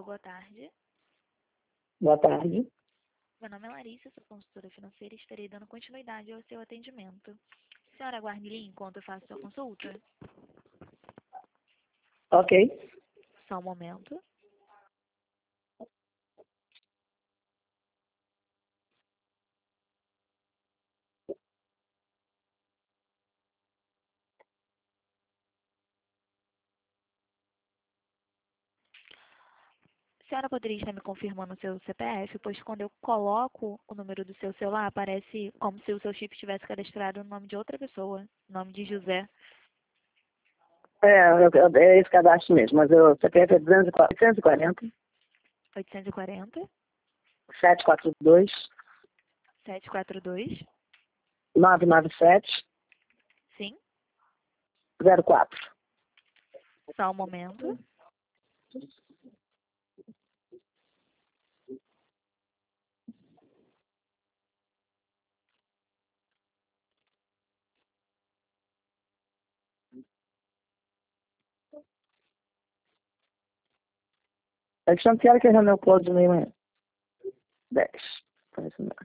boa tarde. Boa tarde. Meu nome é Larissa, sou consultora financeira e estarei dando continuidade ao seu atendimento. Senhora, aguarde ali enquanto eu faço sua consulta. Ok. Só um momento. A senhora poderia estar me confirmando o seu CPF, pois quando eu coloco o número do seu celular, aparece como se o seu chip estivesse cadastrado no nome de outra pessoa, nome de José. É esse cadastro mesmo, mas o CPF é 840 840 742 742. 997 Sim, 04. só um momento. A questão que era que eu close de meio-manhã. 10. Parece não.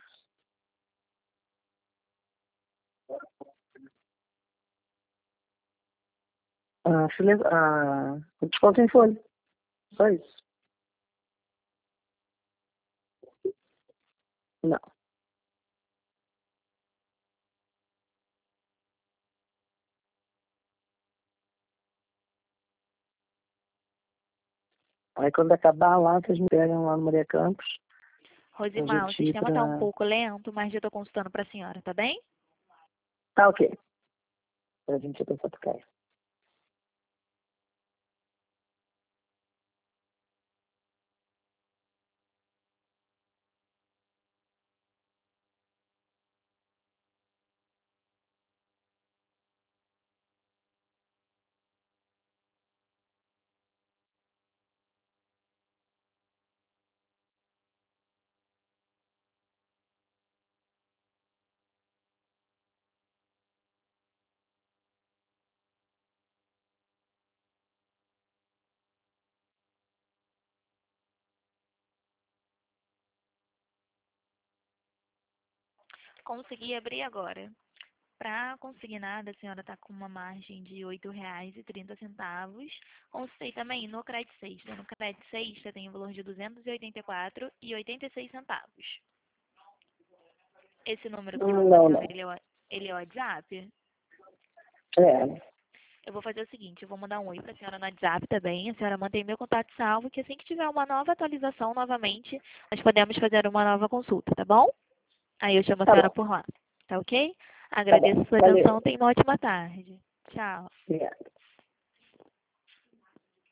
O desconto em folha. Só isso. Não. Aí quando acabar lá, vocês me pegam lá no Maria Campos. Rosimar, o sistema está um pouco lento, mas já estou consultando para a senhora, tá bem? Tá ok. Pra gente pensar por cá. Consegui abrir agora. Para consignada, a senhora está com uma margem de R$ 8,30. Consultei também no Crédito Sexta. No Crédito Sexta tem o valor de R$ 284,86. Esse número que eu estou Não, passando, não. ele é o WhatsApp? É. Eu vou fazer o seguinte, eu vou mandar um oi para a senhora no WhatsApp também. A senhora mantém meu contato salvo, que assim que tiver uma nova atualização novamente, nós podemos fazer uma nova consulta, tá bom? Aí eu chamo a Tá senhora bom. por lá, tá ok? Tá Agradeço bom. a sua Valeu. atenção, tenha uma ótima tarde. Tchau. Obrigada.